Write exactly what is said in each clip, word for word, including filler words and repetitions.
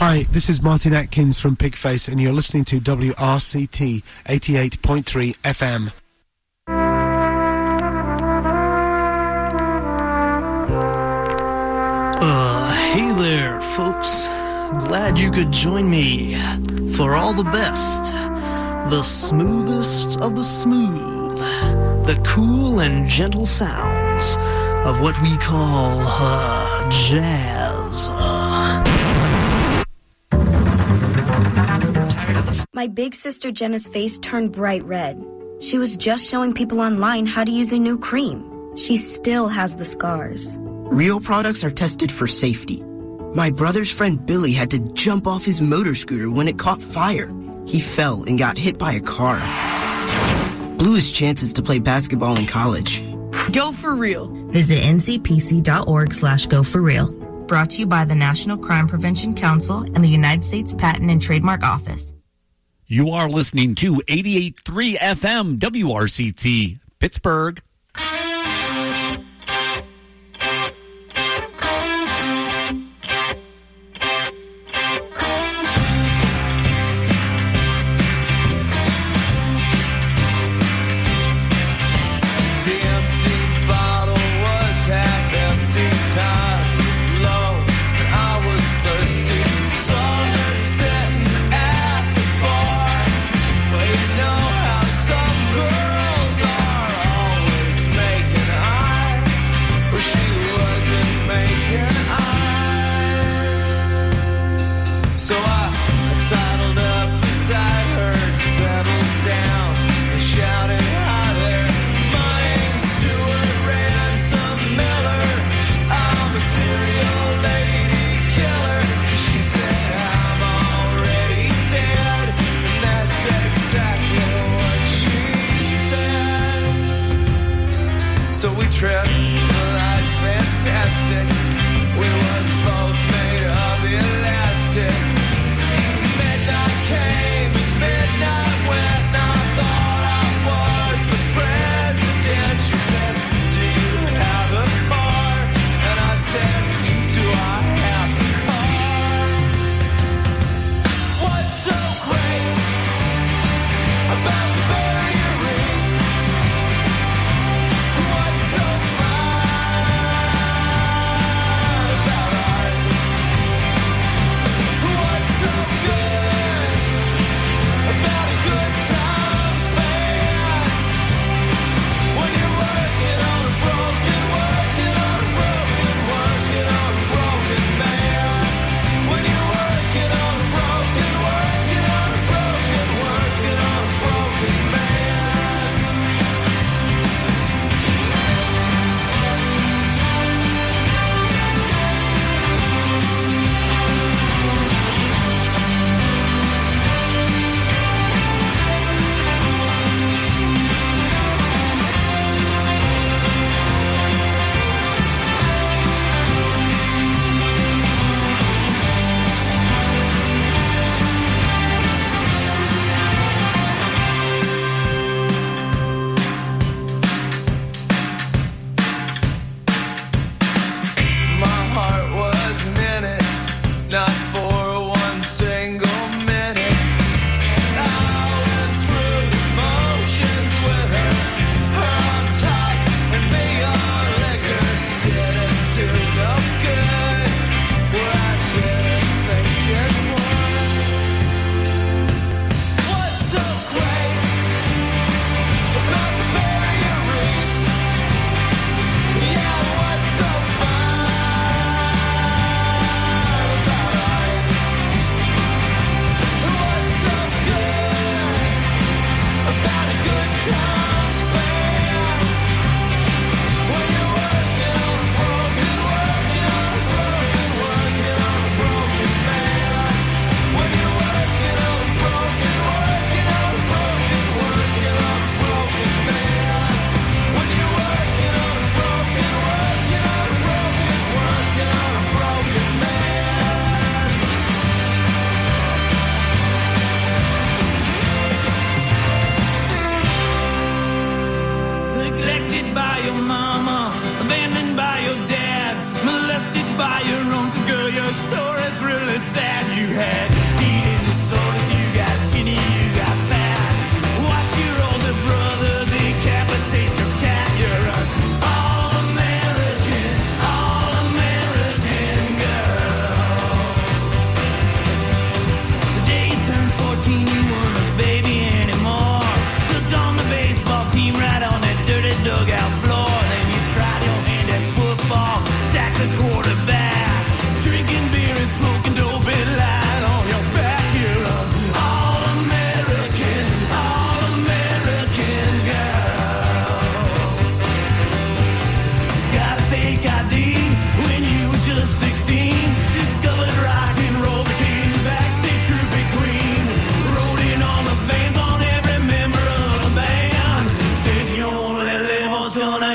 Hi, this is Martin Atkins from Pigface, and you're listening to W R C T eighty-eight point three F M. Uh, hey there, folks. Glad you could join me for all the best, the smoothest of the smooth, the cool and gentle sounds of what we call uh, jazz. Uh. Tired of the f- My big sister Jenna's face turned bright red. She was just showing people online how to use a new cream. She still has the scars. Real products are tested for safety. My brother's friend Billy had to jump off his motor scooter when it caught fire. He fell and got hit by a car. Blew his chances to play basketball in college. Go for real. Visit N C P C dot org slash go for real. Brought to you by the National Crime Prevention Council and the United States Patent and Trademark Office. You are listening to eighty-eight point three F M W R C T, Pittsburgh.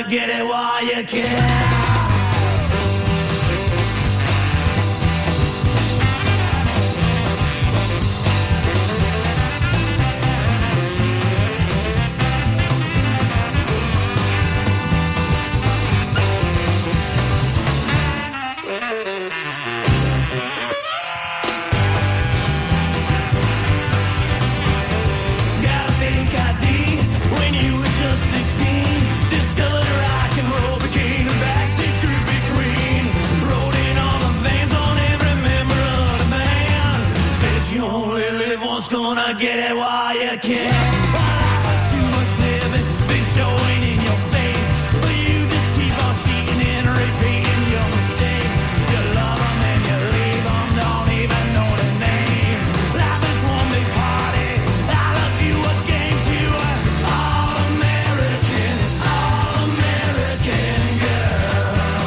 gonna get it while you can. Gonna get it while you can. Too much living, big showing in your face, but you just keep on cheating and repeating your mistakes. You love them and you leave them, don't even know the name. Life is one big party, I love you a game to all American, all American girl.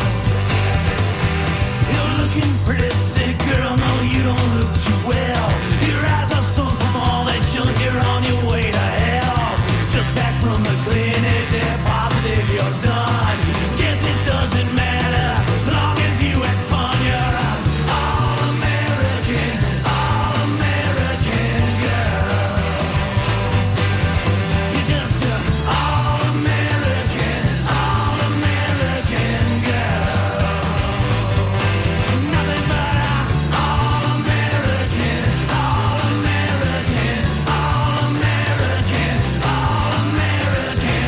You're looking pretty sick, girl, no you don't look too well. Your eyes are sun from all that junk, you're on your way to hell. Just back from the clinic, they're positive you're done. Guess it doesn't matter, long as you had fun. You're an all-American, all-American girl. You're just an all-American, all-American girl. Nothing but an all-American, all-American, all-American, all-American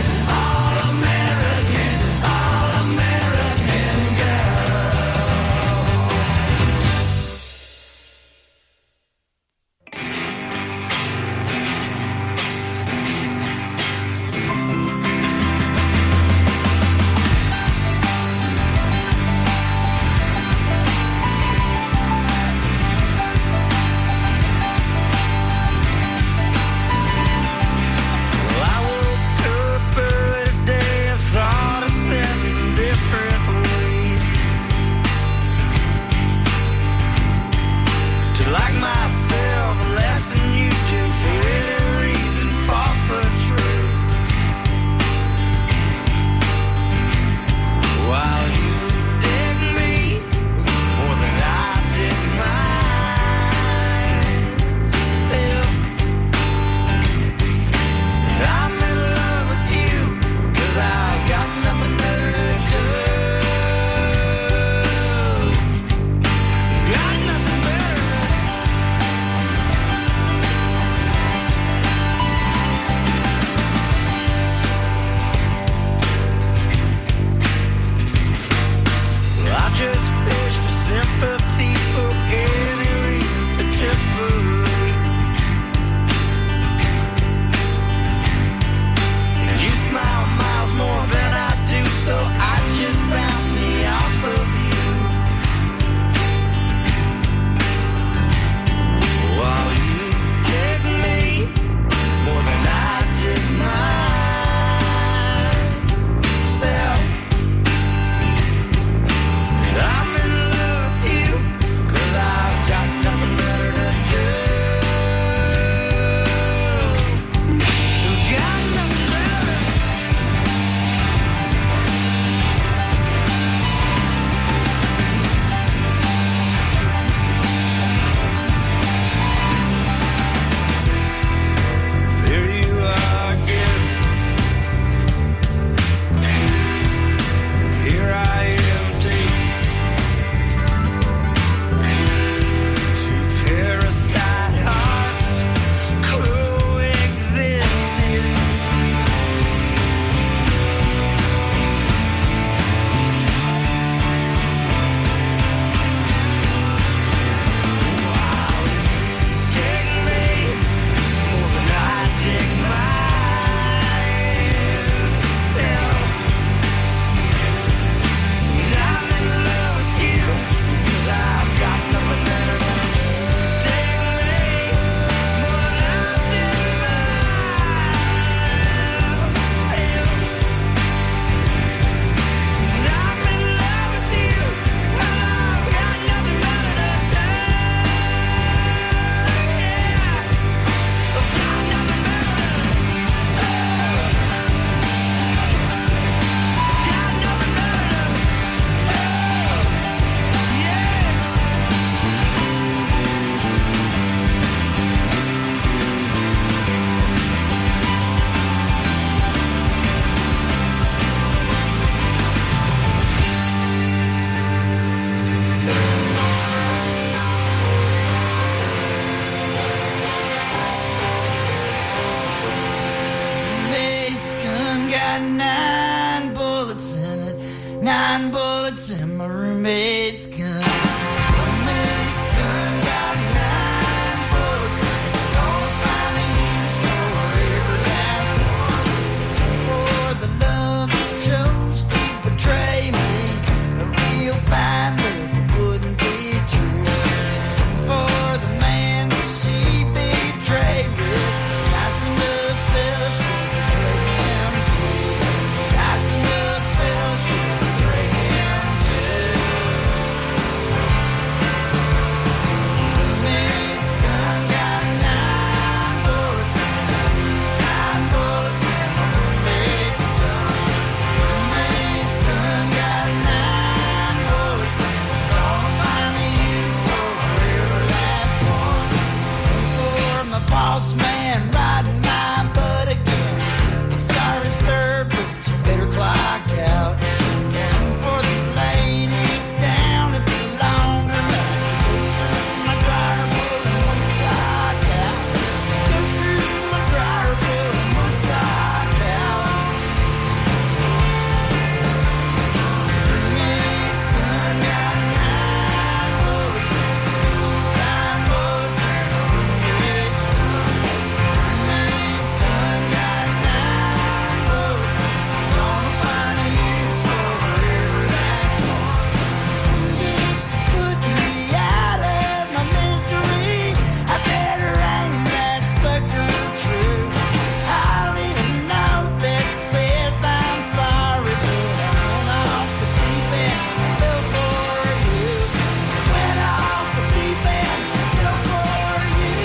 got nine bullets in it, nine bullets in my roommate's gun. Roommate's gun got nine bullets in it. Gonna find a use for every last one. For the love you chose to betray me, a real fine love wouldn't be true. For the man that she betrayed with, nice enough fella should betray him too. Nice enough fella should betray him too. Roommate's gun got nine bullets in it, nine bullets in my roommate's gun. Roommate's gun got nine bullets in it. Gonna find a use for every last one. For my boss man riding my butt again, I'm sorry sir, but you better clock out. And for the lady down at the laundromat, goes through my dryer pulling one sock out. Goes through my dryer pulling one sock out. Roommate's gun got nine bullets in it, nine bullets in my roommate's gun. Roommate's gun got nine bullets in it. Gonna find a use for every last one. Just to put me out of my misery, I better aim that sucker true. I'll leave a note that says I'm sorry, but I went off the deep end and fell for you. Went off the deep end and fell for you.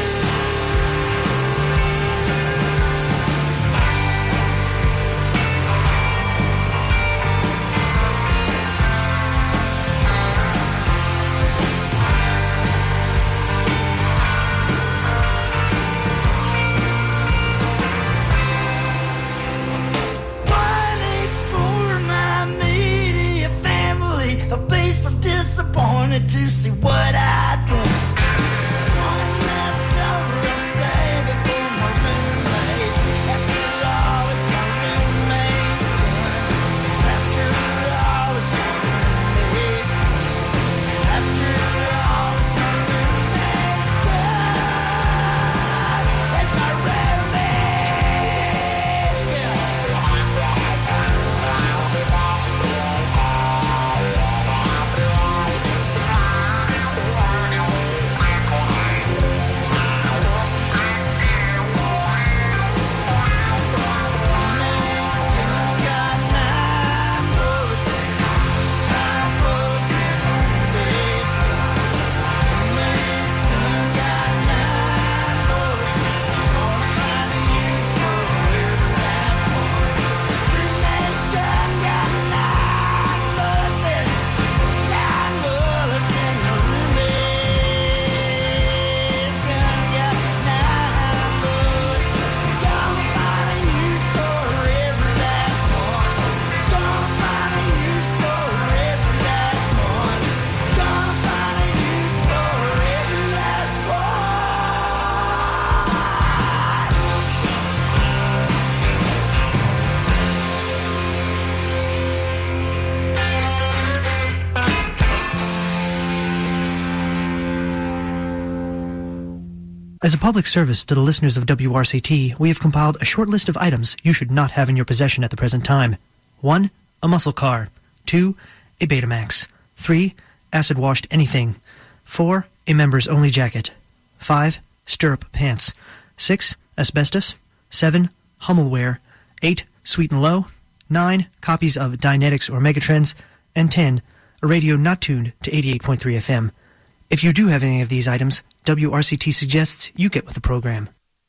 One H for my immediate family. They'll be so disappointed to see what I done. One left over, I'll save it for my roommate. After all, it's my roommate's gun. After all, it's my roommate's gun. After all, it's my roommate's gun. It's my roommate's gun. Roommate's gun got nine bullets in it, nine bullets in my roommate's gun. Roommate's gun got nine bullets in it. Gonna find a use for every last one. Roommate's gun got nine bullets in it, nine bullets in my roommate's gun got nine bullets. Gonna find a use for every last one. Gonna find a use for every last one. Gonna find a use for every last one. As a public service to the listeners of W R C T, we have compiled a short list of items you should not have in your possession at the present time. one. A muscle car. two. A Betamax. three. Acid-washed anything. four. A members-only jacket. five. Stirrup pants. six. Asbestos. seven. Hummelware. eight. Sweet and Low. nine. Copies of Dynetics or Megatrends. And ten. A radio not tuned to eighty-eight point three F M. If you do have any of these items, W R C T suggests you get with the program.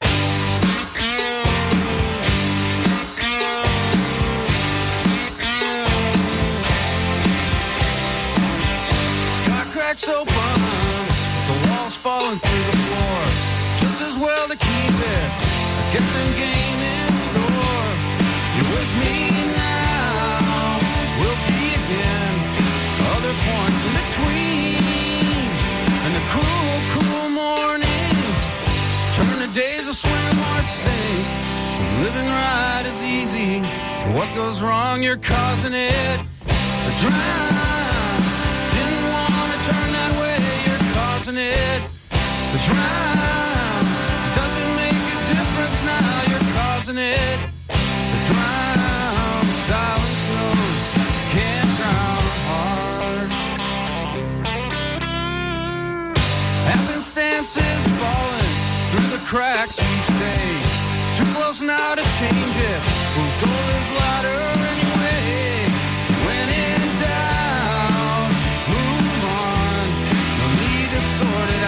Sky cracks open, the walls falling through the floor. Just as well to keep it, a guessing game in store. You're with me now, we'll be again. Other points in between, and the cruel, cruel mornings turn to days of swim or sink. Living right is easy, What goes wrong, you're causing it to drown. Didn't want to turn that way, you're causing it to drown. Doesn't make a difference now, you're causing it to drown. Silence knows, can't drown hard. Happenstances falling through the cracks each day. Too close now to change it. Whose goal is louder anyway? When in doubt, move on. No need to sort it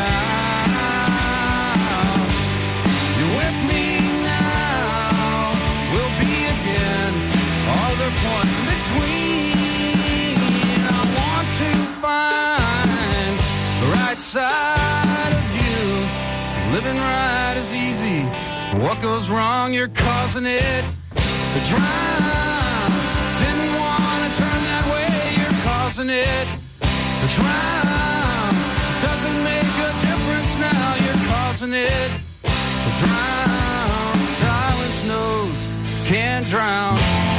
out. You're with me now. We'll be again. All the points in between. I want to find the right side of you. Living right is easy. What goes wrong, you're causing it to drown. Didn't want to turn that way, you're causing it to drown. Doesn't make a difference now, you're causing it to drown. Silence knows, can't drown.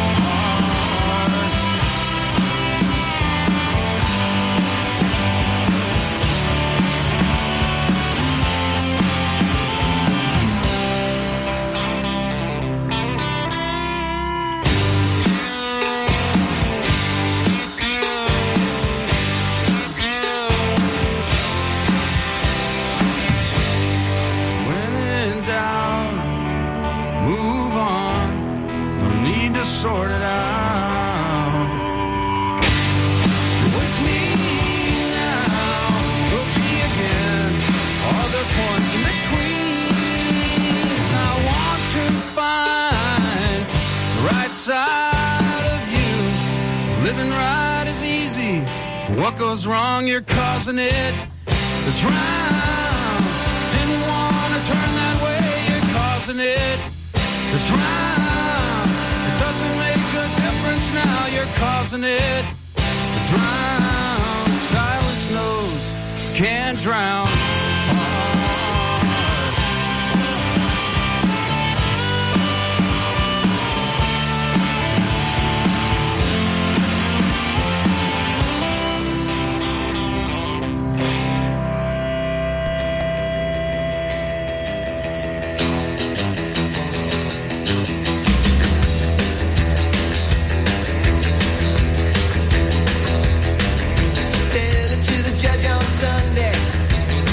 Sort it out. You're with me now. We'll be again. All the points in between. I want to find the right side of you. Living right is easy. What goes wrong, you're causing it to drown. Didn't want to turn that way, you're causing it to drown. Doesn't make a difference now, you're causing it to drown. Silence knows, can't drown. Sunday,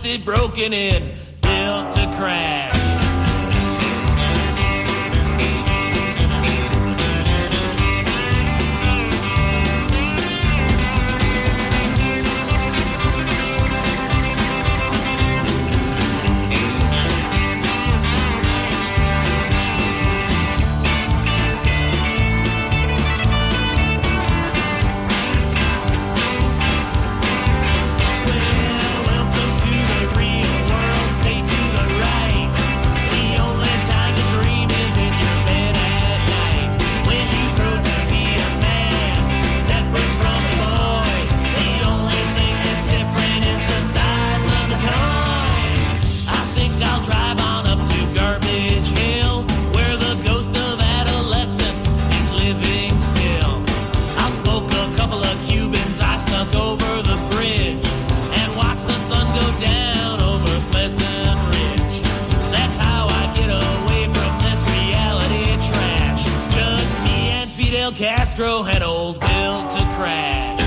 busted, broken in, built to crash. Castro had old built to crash.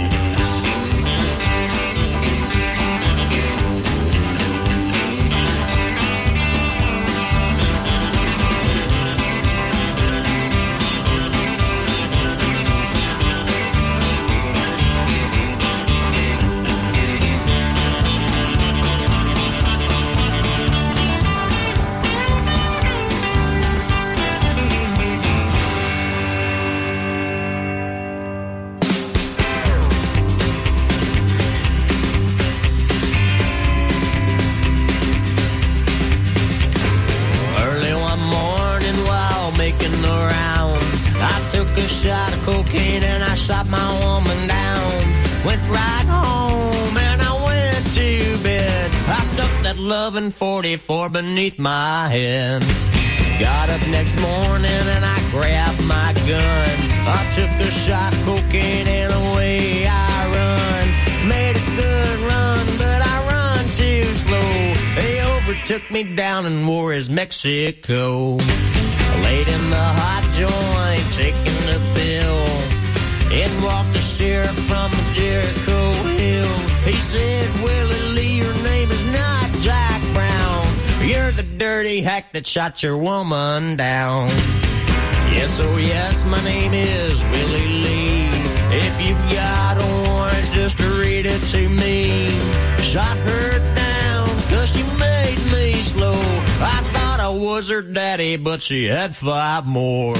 Shot of cocaine and I shot my woman down. Went right home and I went to bed. I stuck that loving forty-four beneath my head. Got up next morning and I grabbed my gun. I took a shot of cocaine and away I run. Made a good run, but I run too slow. They overtook me down in Juarez, Mexico. Laid in the hot joint, taking the pill. In walked the sheriff from the Jericho Hill. He said, Willie Lee, your name is not Jack Brown. You're the dirty hack that shot your woman down. Yes, oh yes, my name is Willie Lee. If you've got a warrant, just read it to me. Shot her down, cause she made me slow. I thought I was her daddy, but she had five more.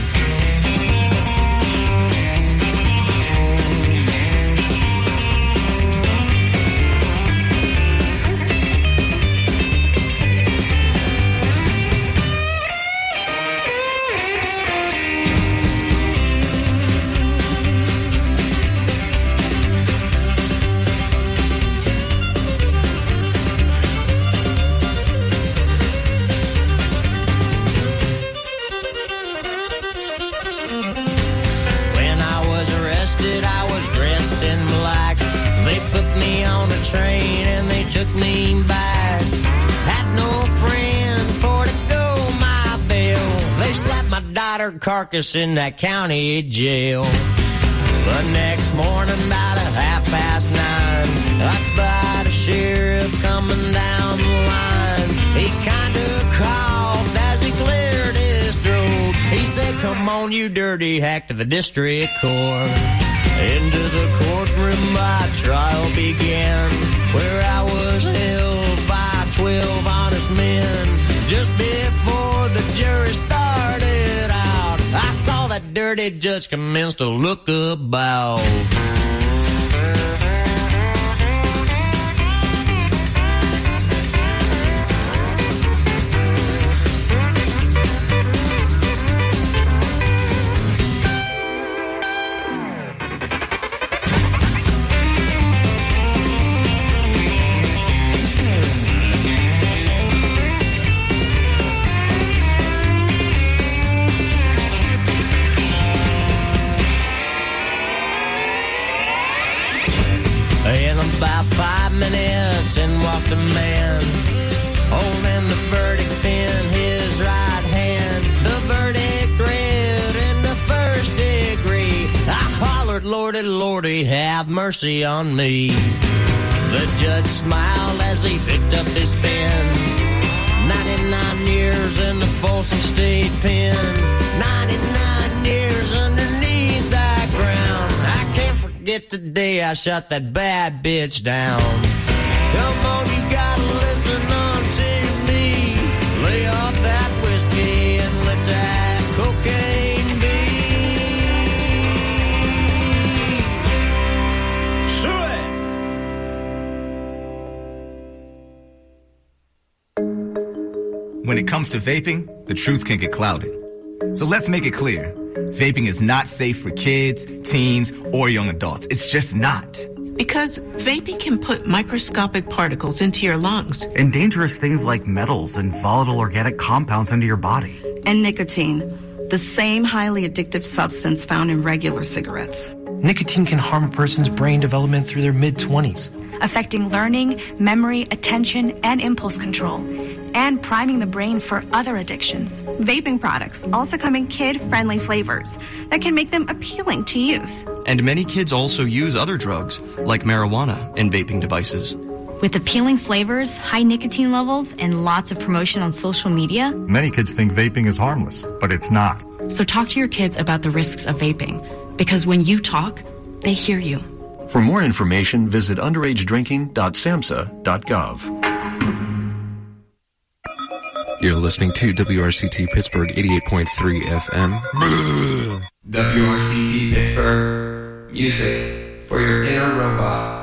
Train and they took me back. Had no friend for to go my bail. They slapped my daughter carcass in that county jail. The next morning about a half past nine, I spied a sheriff coming down the line. He kinda coughed as he cleared his throat. He said, come on you dirty hack, to the district court. Into the courtroom my trial began, where I was held by twelve honest men. Just before the jury started out, I saw that dirty judge commence to look about. About five minutes and walked a man, holding the verdict in his right hand. The verdict read in the first degree. I hollered, Lordy, Lordy, have mercy on me. The judge smiled as as he picked up his pen. ninety-nine years in the Folsom State Pen. ninety-nine years underneath that ground. I can't forget the day I shot that bad bitch down. Come on, you gotta listen on to me. Lay off that whiskey and let that cocaine be. When it comes to vaping, the truth can get clouded. So let's make it clear. Vaping is not safe for kids, teens, or young adults. It's just not. Because vaping can put microscopic particles into your lungs. And dangerous things like metals and volatile organic compounds into your body. And nicotine, the same highly addictive substance found in regular cigarettes. Nicotine can harm a person's brain development through their mid-twenties. Affecting learning, memory, attention, and impulse control, and priming the brain for other addictions. Vaping products also come in kid-friendly flavors that can make them appealing to youth. And many kids also use other drugs, like marijuana, in vaping devices. With appealing flavors, high nicotine levels, and lots of promotion on social media, many kids think vaping is harmless, but it's not. So talk to your kids about the risks of vaping, because when you talk, they hear you. For more information, visit underage drinking dot samhsa dot gov. You're listening to W R C T Pittsburgh eighty-eight point three F M. W R C T Pittsburgh. Music for your inner robot.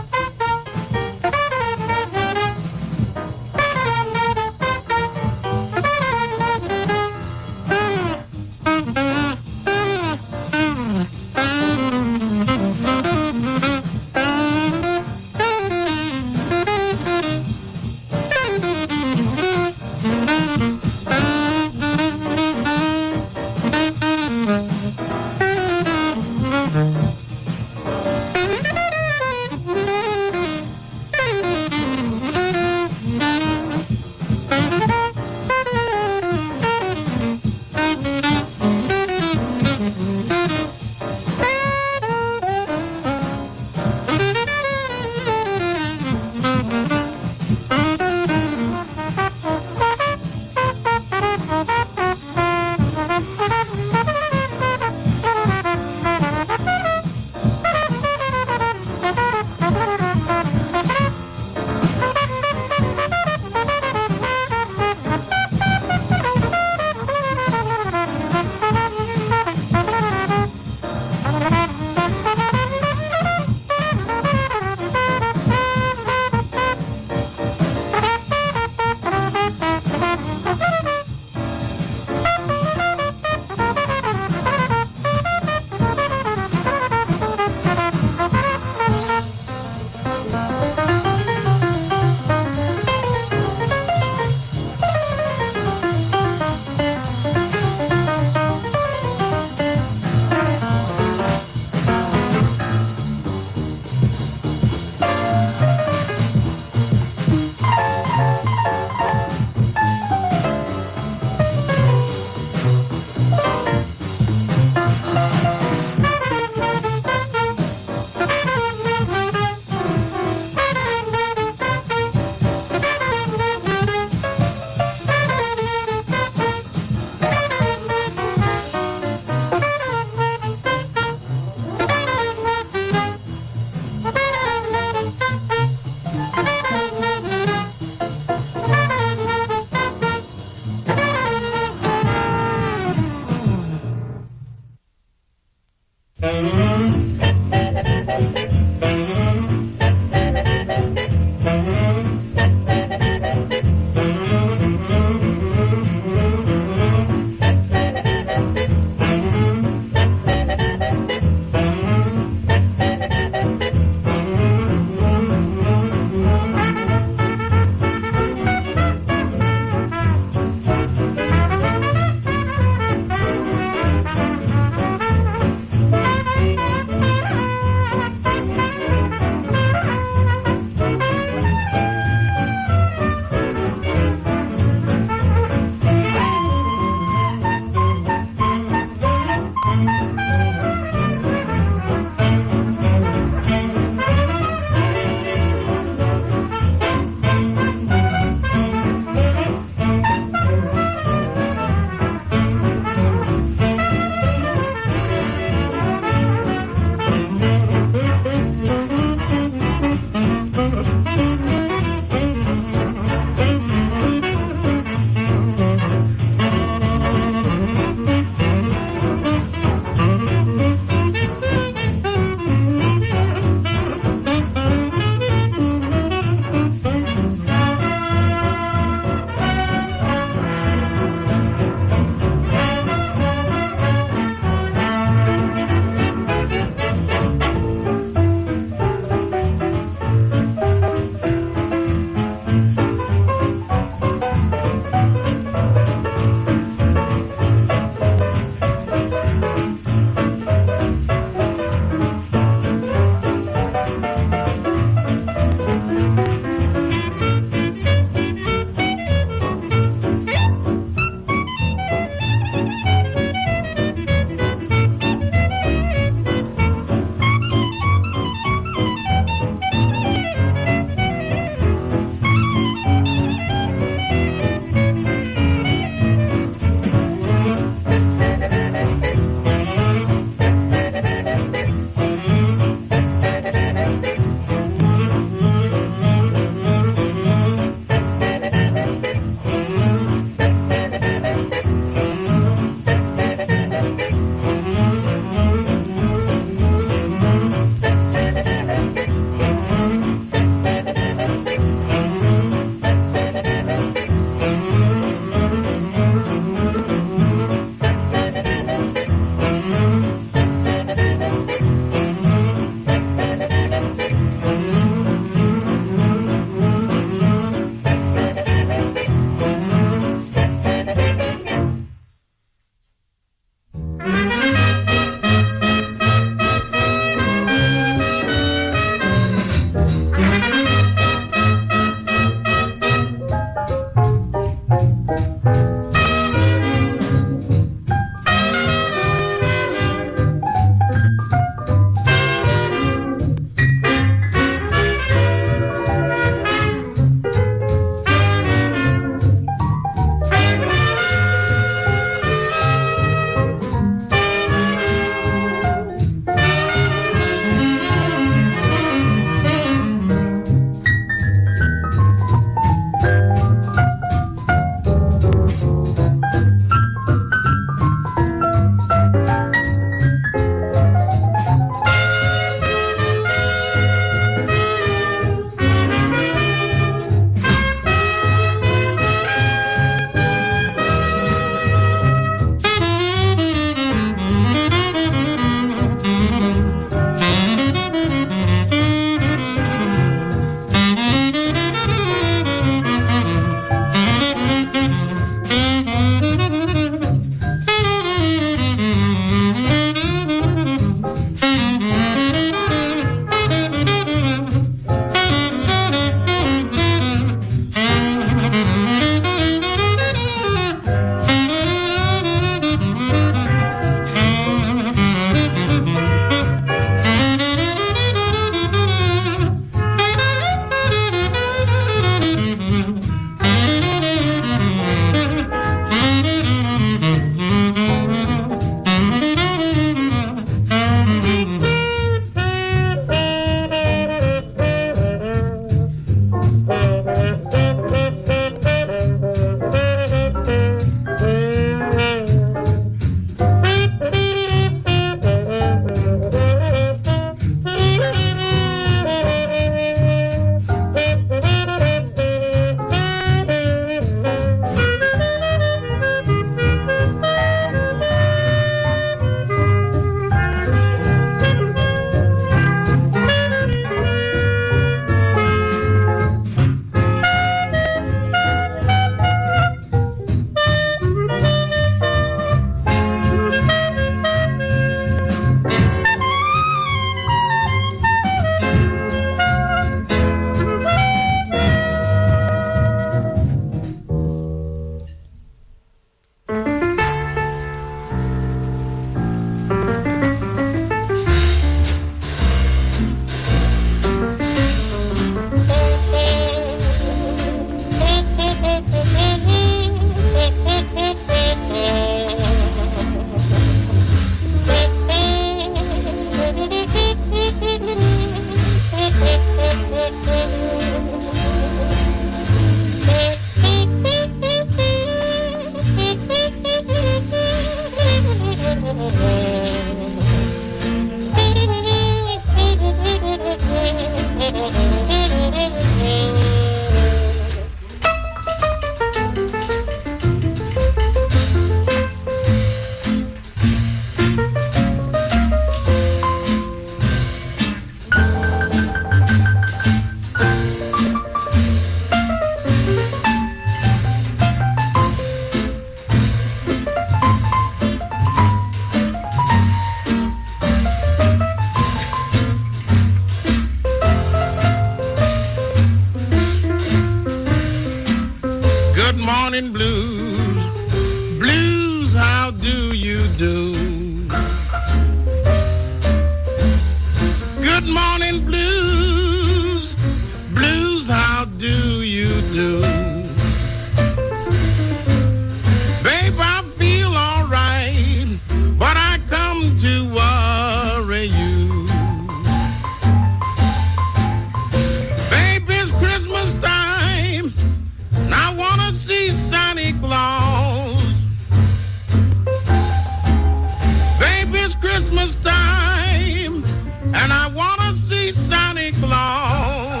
see Santa Claus.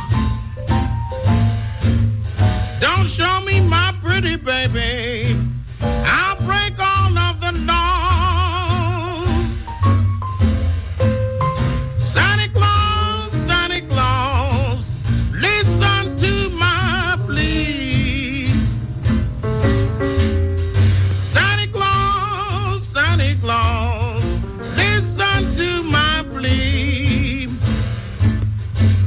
Don't show me my pretty baby. I'll break all of the laws. Santa Claus, Santa Claus, listen to my plea. Santa Claus, Santa Claus, listen to my plea.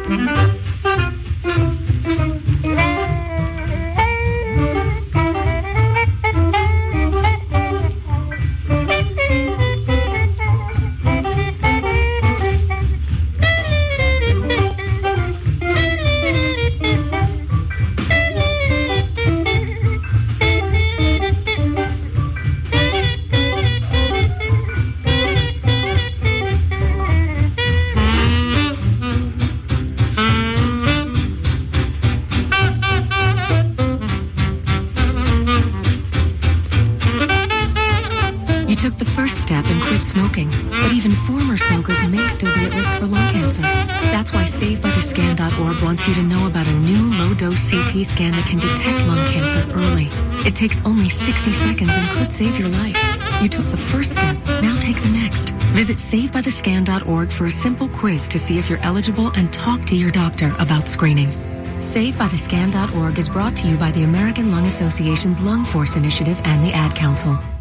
Smoking, but even former smokers may still be at risk for lung cancer. That's why Save By The Scan dot org wants you to know about a new low-dose C T scan that can detect lung cancer early. It takes only sixty seconds and could save your life. You took the first step, now take the next. Visit Save By The Scan dot org for a simple quiz to see if you're eligible and talk to your doctor about screening. Save By The Scan dot org is brought to you by the American Lung Association's Lung Force Initiative and the Ad Council.